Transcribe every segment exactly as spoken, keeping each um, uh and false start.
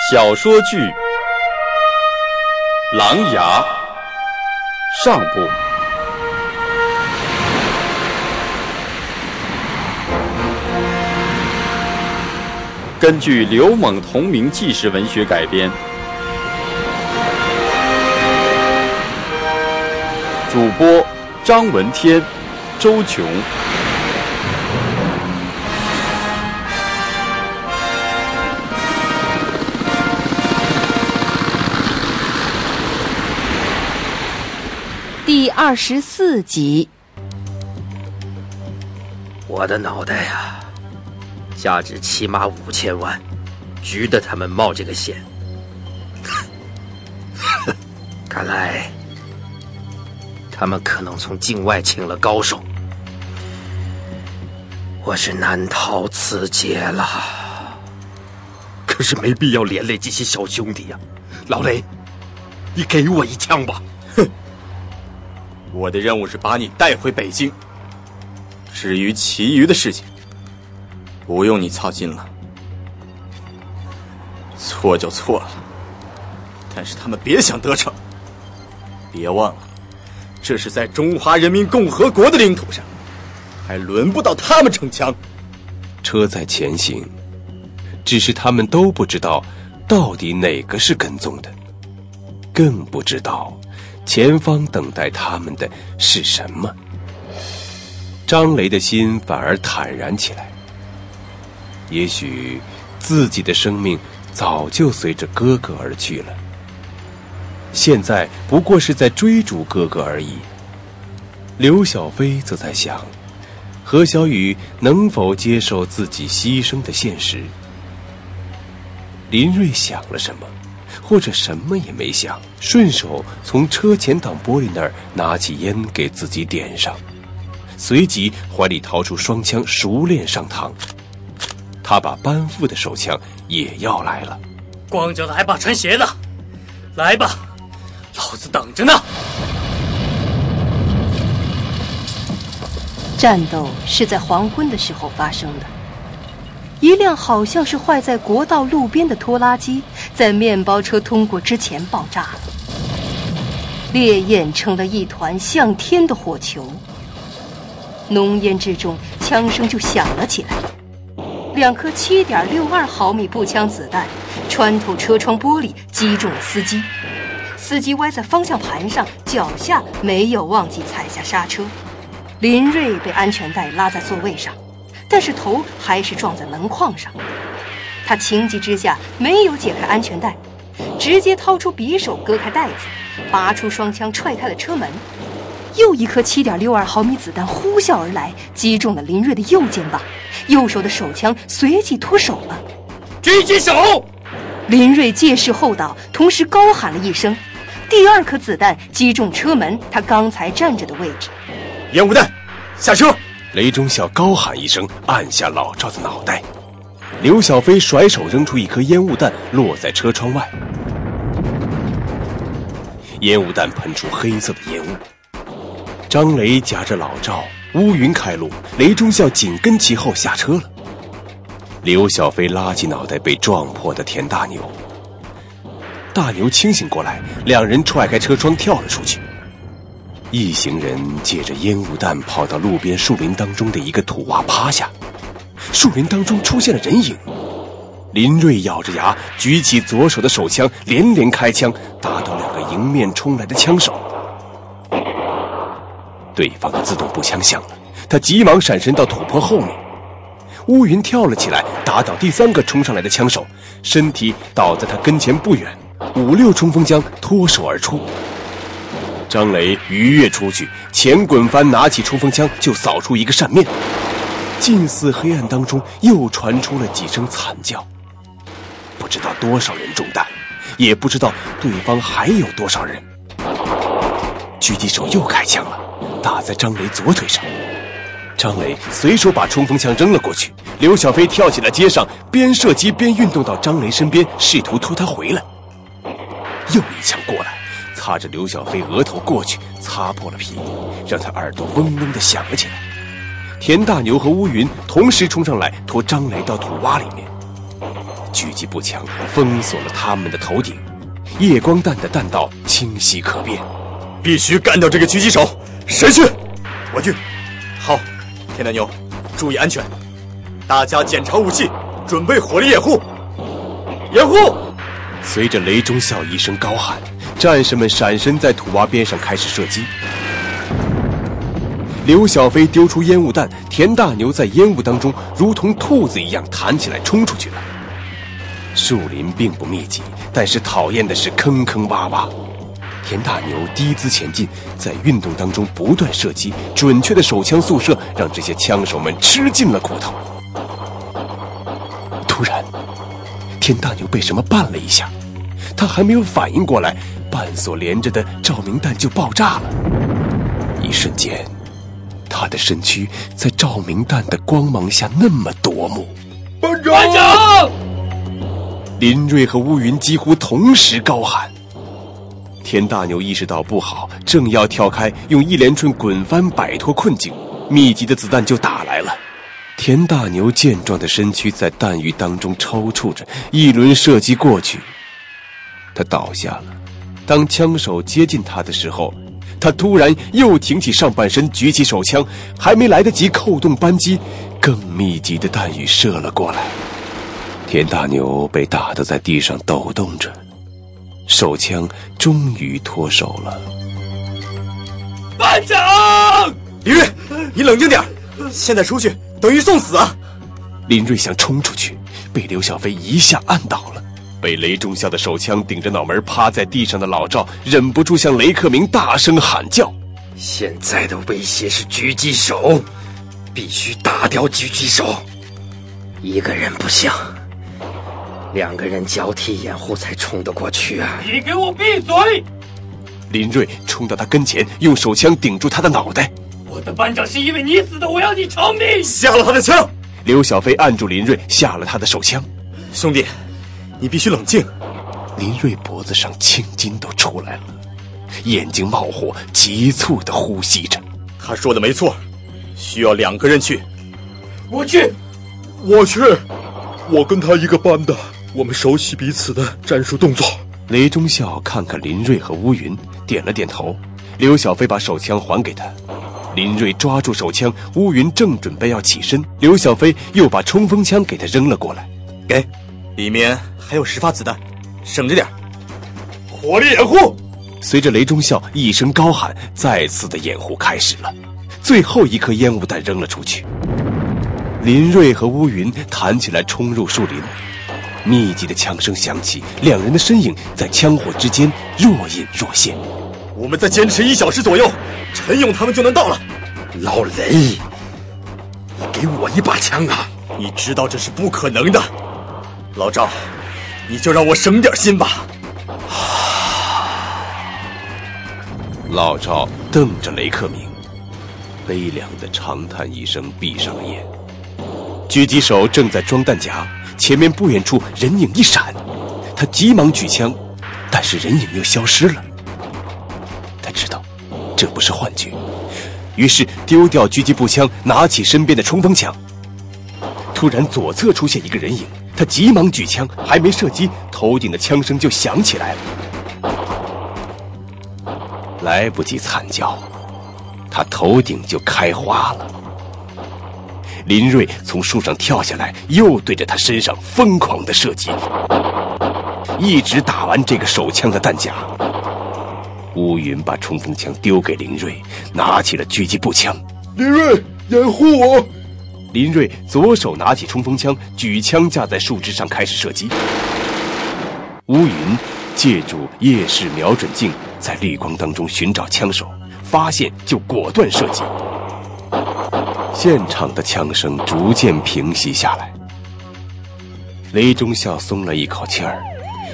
小说剧《狼牙》上部。根据刘猛同名纪实文学改编，主播张文天、周琼。 第二十四集。 我的脑袋呀，价值起码五千万，值得他们冒这个险。看来他们可能从境外请了高手，我是难逃此劫了。可是没必要连累这些小兄弟呀，老雷，你给我一枪吧。 哼，我的任务是把你带回北京，至于其余的事情，不用你操心了。错就错了，但是他们别想得逞。别忘了，这是在中华人民共和国的领土上，还轮不到他们逞强。 车在前行，只是他们都不知道到底哪个是跟踪的，更不知道前方等待他们的是什么。张雷的心反而坦然起来，也许自己的生命早就随着哥哥而去了，现在不过是在追逐哥哥而已。刘小飞则在想，何小雨能否接受自己牺牲的现实。林瑞想了什么，或者什么也没想，顺手从车前挡玻璃那儿拿起烟给自己点上，随即怀里掏出双枪，熟练上膛。他把班副的手枪也要来了。 光脚的还怕穿鞋的，来吧，老子等着呢。 战斗是在黄昏的时候发生的。一辆好像是坏在国道路边的拖拉机，在面包车通过之前爆炸了，烈焰成了一团向天的火球。浓烟之中，枪声就响了起来。两颗 七点六二 毫米步枪子弹穿透车窗玻璃，击中了司机。司机歪在方向盘上，脚下没有忘记踩下刹车。林瑞被安全带拉在座位上，但是头还是撞在门框上。他情急之下没有解开安全带，直接掏出匕首割开带子，拔出双枪踹开了车门。又一颗 七点六二 毫米子弹呼啸而来，击中了林瑞的右肩膀，右手的手枪随即脱手了。 狙击手！ 林瑞借势后倒，同时高喊了一声。第二颗子弹击中车门，他刚才站着的位置。 烟雾弹，下车！ 雷中校高喊一声，按下老赵的脑袋。刘小飞甩手扔出一颗烟雾弹，落在车窗外。烟雾弹喷出黑色的烟雾。张雷夹着老赵，乌云开路，雷中校紧跟其后下车了。刘小飞拉起脑袋被撞破的田大牛。大牛清醒过来，两人踹开车窗跳了出去。一行人借着烟雾弹跑到路边树林当中的一个土洼趴下，树林当中出现了人影。林瑞咬着牙举起左手的手枪，连连开枪，打倒两个迎面冲来的枪手。对方的自动步枪响了，他急忙闪身到土坡后面。乌云跳了起来，打倒第三个冲上来的枪手，身体倒在他跟前不远，五六冲锋枪脱手而出。张雷鱼跃出去，前滚翻拿起冲锋枪就扫出一个扇面。近似黑暗当中又传出了几声惨叫，不知道多少人中弹，也不知道对方还有多少人。狙击手又开枪了，打在张雷左腿上。张雷随手把冲锋枪扔了过去，刘小飞跳起了街上，边射击边运动到张雷身边，试图拖他回来。又一枪过来，擦着刘小飞额头过去，擦破了皮，让他耳朵嗡嗡地响了起来。田大牛和乌云同时冲上来，拖张雷到土洼里面。 狙击步枪封锁了他们的头顶，夜光弹的弹道清晰可辨。 必须干掉这个狙击手！谁去？我去。好，田大牛，注意安全。大家检查武器，准备火力掩护。掩护！ 随着雷中校一声高喊，战士们闪身在土洼边上开始射击。刘小飞丢出烟雾弹，田大牛在烟雾当中如同兔子一样弹起来冲出去了。树林并不密集，但是讨厌的是坑坑洼洼。田大牛低姿前进，在运动当中不断射击，准确的手枪速射让这些枪手们吃尽了苦头。突然，田大牛被什么绊了一下，他还没有反应过来，绊索连着的照明弹就爆炸了。一瞬间，他的身躯在照明弹的光芒下那么夺目。 班长！班长！ 林瑞和乌云几乎同时高喊。田大牛意识到不好，正要跳开，用一连串滚翻摆脱困境，密集的子弹就打来了。田大牛健壮的身躯在弹雨当中抽搐着，一轮射击过去，他倒下了。当枪手接近他的时候，他突然又挺起上半身，举起手枪，还没来得及扣动扳机，更密集的弹雨射了过来。田大牛被打得在地上抖动着，手枪终于脱手了。 班长！ 林瑞，你冷静点，现在出去等于送死啊！ 林瑞想冲出去，被刘小飞一下按倒了。被雷中校的手枪顶着脑门趴在地上的老赵忍不住向雷克明大声喊叫： 现在的威胁是狙击手，必须打掉狙击手。一个人不行，两个人交替掩护才冲得过去啊！ 你给我闭嘴！ 林瑞冲到他跟前，用手枪顶住他的脑袋。 我的班长是因为你死的，我要你偿命！ 下了他的枪！ 刘小飞按住林瑞，下了他的手枪。 兄弟，你必须冷静。 林瑞脖子上青筋都出来了，眼睛冒火，急促地呼吸着。 他说的没错，需要两个人去。 我去， 我去，我跟他一个班的，我们熟悉彼此的战术动作。 雷中校看看林瑞和乌云，点了点头。刘小飞把手枪还给他，林瑞抓住手枪，乌云正准备要起身，刘小飞又把冲锋枪给他扔了过来。 给，里面还有十发子弹，省着点。火力掩护！ 随着雷中校一声高喊，再次的掩护开始了。最后一颗烟雾弹扔了出去，林瑞和乌云弹起来冲入树林。密集的枪声响起，两人的身影在枪火之间若隐若现。 我们再坚持一小时左右，陈勇他们就能到了。 老雷，你给我一把枪啊！ 你知道这是不可能的。老赵，你就让我省点心吧。 老赵瞪着雷克明，悲凉的长叹一声，闭上了眼。狙击手正在装弹夹，前面不远处人影一闪，他急忙举枪，但是人影又消失了。他知道这不是幻觉，于是丢掉狙击步枪，拿起身边的冲锋枪。突然左侧出现一个人影，他急忙举枪，还没射击，头顶的枪声就响起来了。来不及惨叫，他头顶就开花了。林瑞从树上跳下来，又对着他身上疯狂地射击，一直打完这个手枪的弹夹。乌云把冲锋枪丢给林瑞，拿起了狙击步枪。 林瑞，掩护我！ 林瑞左手拿起冲锋枪，举枪架在树枝上开始射击。乌云借助夜视瞄准镜，在绿光当中寻找枪手，发现就果断射击。现场的枪声逐渐平息下来，雷中校松了一口气儿。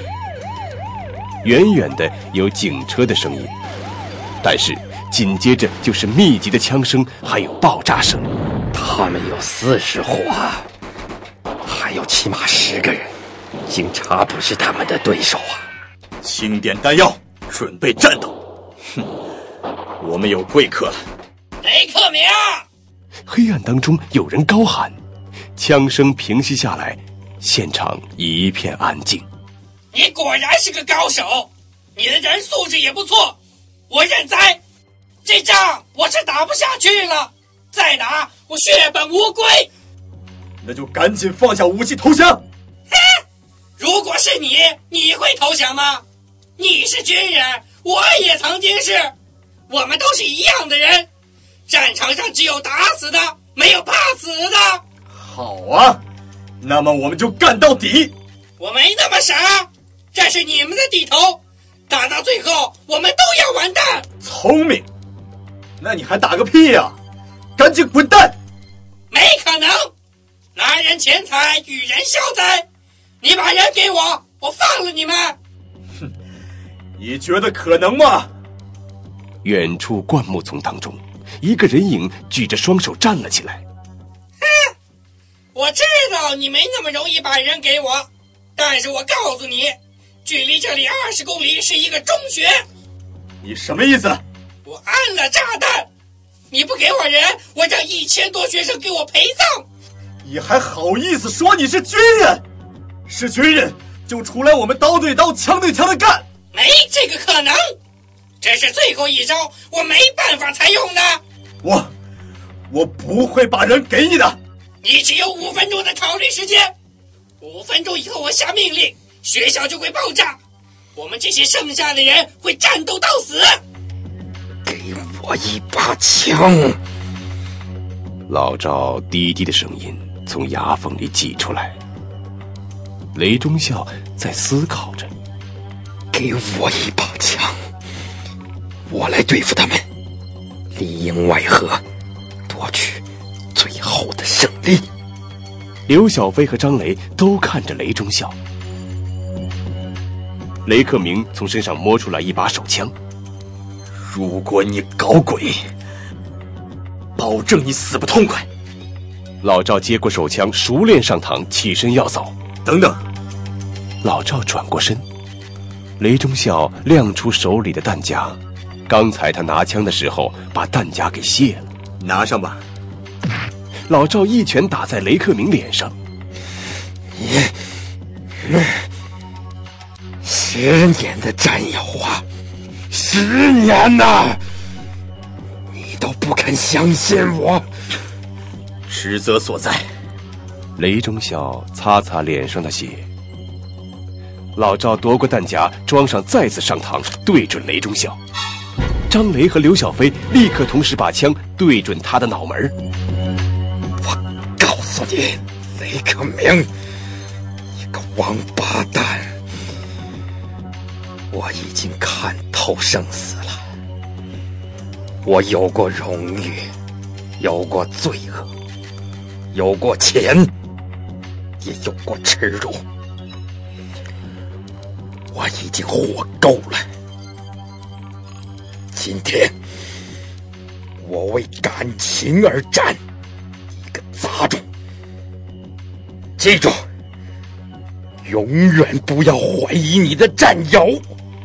远远的有警车的声音，但是紧接着就是密集的枪声，还有爆炸声。 他们有四十伙，还有起码十个人，警察不是他们的对手啊！ 清点弹药，准备战斗。哼，我们有贵客了。 雷克明！ 黑暗当中有人高喊，枪声平息下来， 现场一片安静。 你果然是个高手，你的人素质也不错，我认栽。这仗我是打不下去了，再打我血本无归。 那就赶紧放下武器投降。 哼，如果是你，你会投降吗？你是军人，我也曾经是，我们都是一样的人，战场上只有打死的，没有怕死的。 好啊，那么我们就干到底。 我没那么傻，这是你们的地头，打到最后我们都要完蛋。 聪明，那你还打个屁呀、啊？赶紧滚蛋！ 没可能，拿人钱财与人消灾，你把人给我，我放了你们。 哼，你觉得可能吗？ 远处灌木丛当中，一个人影举着双手站了起来。 哼，我知道你没那么容易把人给我，但是我告诉你，距离这里二十公里是一个中学。 你什么意思？ 我安了炸弹，你不给我人，我让一千多学生给我陪葬。 你还好意思说你是军人？是军人就出来我们刀对刀枪对枪的干。 没这个可能，这是最后一招，我没办法才用的。 我我不会把人给你的。 你只有五分钟的考虑时间，五分钟以后我下命令，学校就会爆炸，我们这些剩下的人会战斗到死。 给我一把枪！ 老赵低低的声音从牙缝里挤出来。雷忠孝在思考着， 给我一把枪，我来对付他们，里应外合，夺取最后的胜利。 刘小飞和张雷都看着雷忠孝。雷克明从身上摸出来一把手枪。 如果你搞鬼，保证你死不痛快。 老赵接过手枪，熟练上膛，起身要走。 等等！ 老赵转过身，雷忠孝亮出手里的弹夹。刚才他拿枪的时候，把弹夹给卸了。 拿上吧。 老赵一拳打在雷克明脸上。 十年的战友啊，十年呐！你都不肯相信我， 职责所在。 雷忠孝擦擦脸上的血。老赵夺过弹夹，装上，再次上膛，对准雷忠孝。张雷和刘小飞立刻同时把枪对准他的脑门。 我告诉你，雷克明，你个王八蛋！我已经看透生死了。我有过荣誉，有过罪恶，有过钱，也有过耻辱。我已经活够了。今天，我为感情而战，一个杂种。记住，永远不要怀疑你的战友。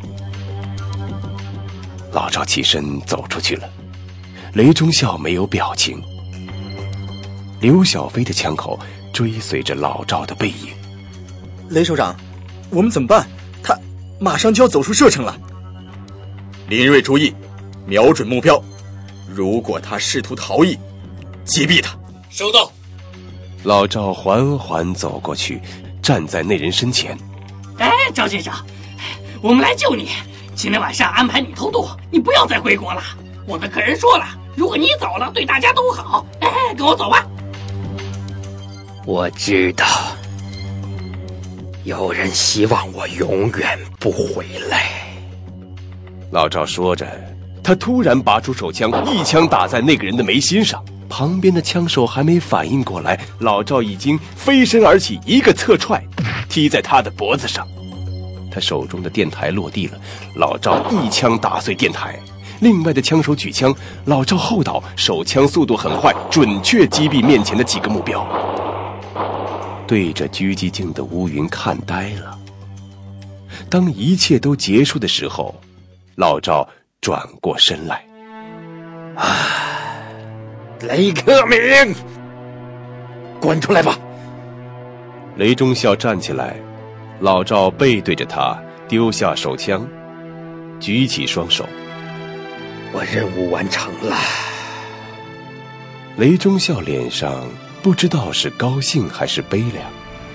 老赵起身走出去了，雷忠孝没有表情。刘小飞的枪口追随着老赵的背影。 雷首长，我们怎么办？他马上就要走出射程了。林睿注意，瞄准目标，如果他试图逃逸，击毙他。 收到。 老赵缓缓走过去，站在那人身前。 哎，赵先生，我们来救你。今天晚上安排你偷渡，你不要再回国了。我的客人说了，如果你走了，对大家都好。哎，跟我走吧。 我知道，有人希望我永远不回来。 老赵说着，他突然拔出手枪，一枪打在那个人的眉心上。旁边的枪手还没反应过来，老赵已经飞身而起，一个侧踹，踢在他的脖子上。他手中的电台落地了，老赵一枪打碎电台。另外的枪手举枪，老赵后倒，手枪速度很快，准确击毙面前的几个目标。对着狙击镜的乌云看呆了。当一切都结束的时候，老赵转过身来。 啊，雷克明，滚出来吧！ 雷忠孝站起来，老赵背对着他，丢下手枪，举起双手。 我任务完成了。 雷忠孝脸上不知道是高兴还是悲凉。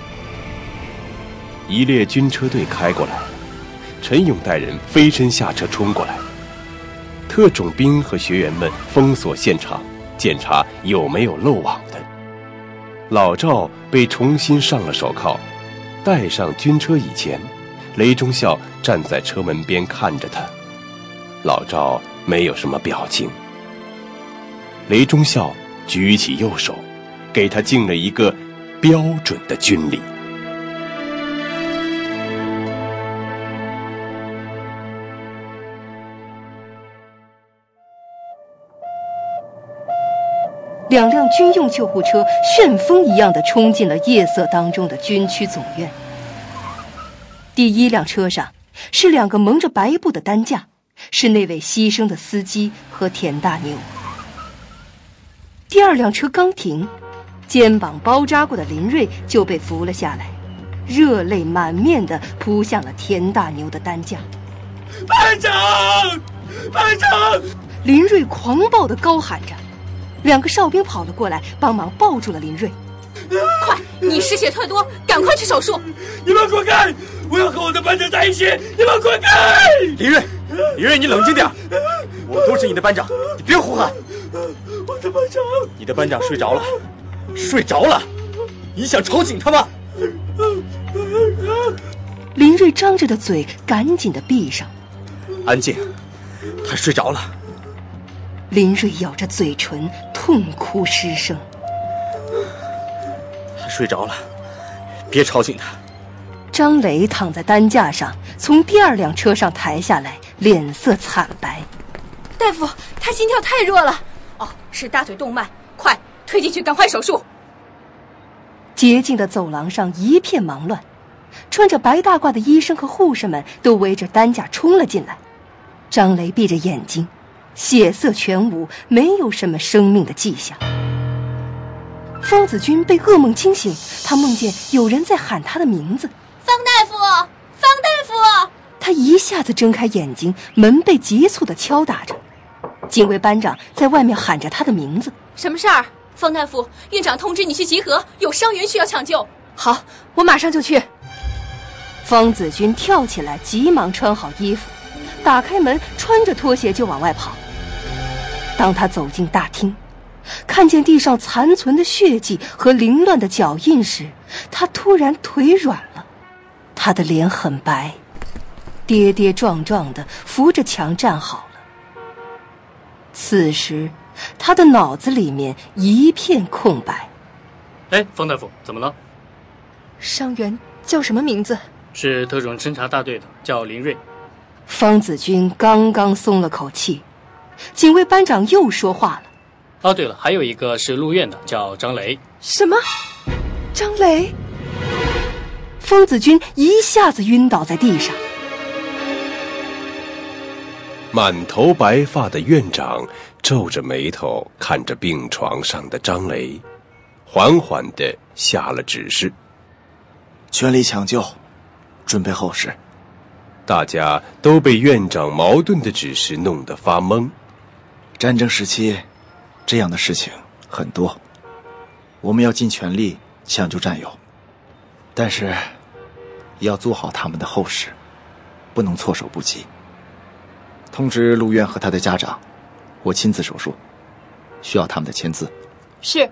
一列军车队开过来，陈勇带人飞身下车冲过来。特种兵和学员们封锁现场，检查有没有漏网的。老赵被重新上了手铐，带上军车以前，雷忠孝站在车门边看着他。老赵没有什么表情。雷忠孝举起右手，给他敬了一个标准的军礼。 两辆军用救护车旋风一样地冲进了夜色当中的军区总院。第一辆车上是两个蒙着白布的担架，是那位牺牲的司机和田大牛。第二辆车刚停，肩膀包扎过的林瑞就被扶了下来，热泪满面地扑向了田大牛的担架。 班长，班长！ 林瑞狂暴地高喊着。两个哨兵跑了过来，帮忙抱住了林瑞。 快，你失血太多，赶快去手术！ 你们滚开！我要和我的班长在一起！你们滚开！ 林瑞，林瑞，你冷静点，我都是你的班长，你别胡喊。 我的班长， 你的班长睡着了，睡着了，你想吵醒他吗？ 林瑞张着的嘴赶紧的闭上。 安静，他睡着了。 林瑞咬着嘴唇，痛哭失声。 他睡着了，别吵醒他。 张磊躺在担架上，从第二辆车上抬下来，脸色惨白。 大夫，他心跳太弱了。哦，是大腿动脉，快推进去，赶快手术。 洁净的走廊上一片忙乱，穿着白大褂的医生和护士们都围着担架冲了进来。张磊闭着眼睛，血色全无，没有什么生命的迹象。方子军被噩梦惊醒，他梦见有人在喊他的名字。 方大夫，方大夫！ 他一下子睁开眼睛，门被急促地敲打着。警卫班长在外面喊着他的名字。 什么事儿？方大夫，院长通知你去集合，有伤员需要抢救。 好，我马上就去。方子军跳起来，急忙穿好衣服，打开门，穿着拖鞋就往外跑。当他走进大厅，看见地上残存的血迹和凌乱的脚印时，他突然腿软了。他的脸很白，跌跌撞撞地扶着墙站好了。此时他的脑子里面一片空白。 哎，方大夫，怎么了？ 伤员叫什么名字？ 是特种侦察大队的，叫林瑞。 方子军刚刚松了口气，警卫班长又说话了。 哦，对了，还有一个是入院的，叫张雷。 什么？张雷？ 方子军一下子晕倒在地上。 满头白发的院长皱着眉头看着病床上的张雷，缓缓地下了指示： 全力抢救，准备后事。 大家都被院长矛盾的指示弄得发懵。 战争时期这样的事情很多，我们要尽全力抢救战友，但是要做好他们的后事，不能措手不及。通知陆院和他的家长，我亲自手术，需要他们的签字。 是。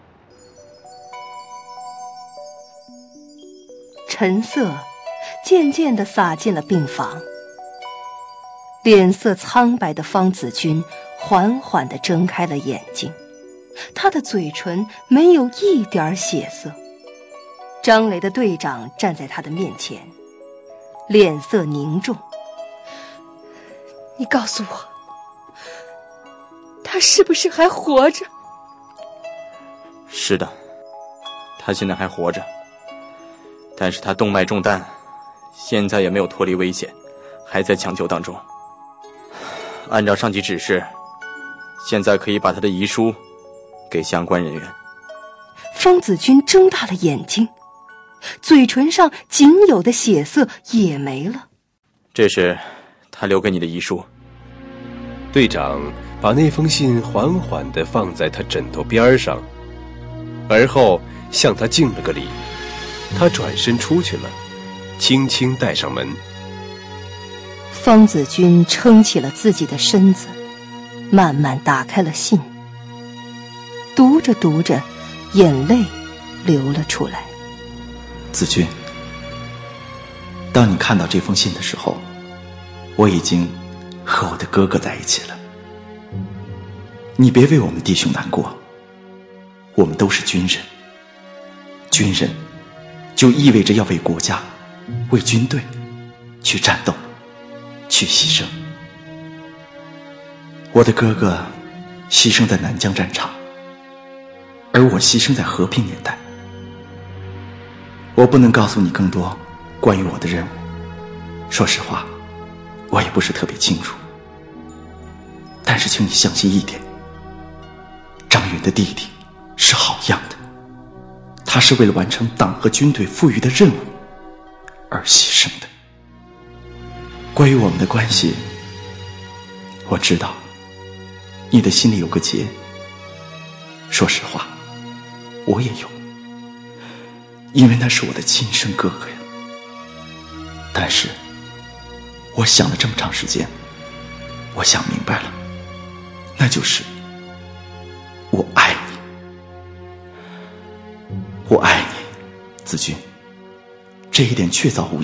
晨色渐渐地洒进了病房，脸色苍白的方子军缓缓地睁开了眼睛，他的嘴唇没有一点血色。张雷的队长站在他的面前，脸色凝重。 你告诉我，他是不是还活着？ 是的，他现在还活着，但是他动脉中弹，现在也没有脱离危险，还在抢救当中。按照上级指示，现在可以把他的遗书给相关人员。 方子军睁大了眼睛， 嘴唇上仅有的血色也没了。 这是他留给你的遗书。 队长把那封信缓缓地放在他枕头边上，而后向他敬了个礼。他转身出去了，轻轻带上门。 方子君撑起了自己的身子，慢慢打开了信，读着读着，眼泪流了出来。 子君，当你看到这封信的时候，我已经和我的哥哥在一起了。你别为我们弟兄难过，我们都是军人，军人就意味着要为国家、为军队去战斗，去牺牲。我的哥哥牺牲在南疆战场，而我牺牲在和平年代。我不能告诉你更多关于我的任务，说实话，我也不是特别清楚。但是请你相信一点，张云的弟弟是好样的，他是为了完成党和军队赋予的任务而牺牲的。关于我们的关系，我知道你的心里有个结，说实话，我也有，因为那是我的亲生哥哥呀。但是我想了这么长时间，我想明白了，那就是我爱你，我爱你，子君，这一点确凿无疑。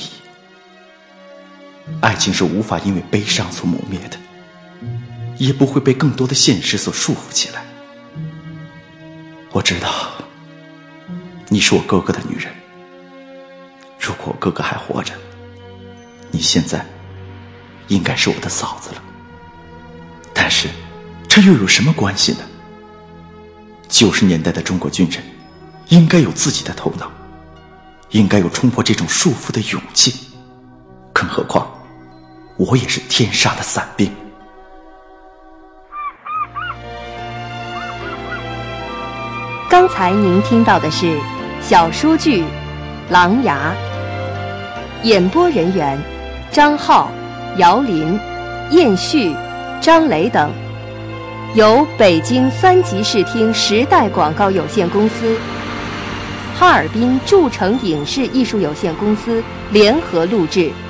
爱情是无法因为悲伤所磨灭的，也不会被更多的现实所束缚起来。我知道你是我哥哥的女人，如果我哥哥还活着，你现在应该是我的嫂子了。但是这又有什么关系呢？九十年代的中国军人应该有自己的头脑，应该有冲破这种束缚的勇气，更何况我也是天杀的散兵。 刚才您听到的是小说剧《狼牙》，演播人员张浩、姚林、燕旭、张雷等，由北京三级视听时代广告有限公司、哈尔滨筑成影视艺术有限公司联合录制。